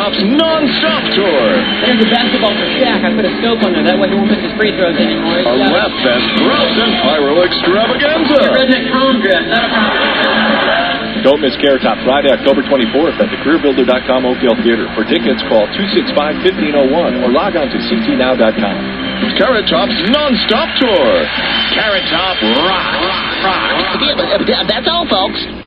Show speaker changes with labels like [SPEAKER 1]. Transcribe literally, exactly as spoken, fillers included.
[SPEAKER 1] Top's non-stop tour.
[SPEAKER 2] There's a basketball for Shaq. I put a scope on there. That way he won't miss his free throws anymore.
[SPEAKER 1] A lap fest grouse and pyro extravaganza.
[SPEAKER 2] Your redneck prom dress. Not a problem.
[SPEAKER 3] Don't miss Carrot Top Friday, October twenty-fourth at the career builder dot com Oakdale Theater. For tickets, call two six five, one five zero one or log on to c t now dot com.
[SPEAKER 1] Carrot Top's non-stop tour. Carrot Top rock, rock, rock.
[SPEAKER 4] Yeah, but, uh, that's all, folks.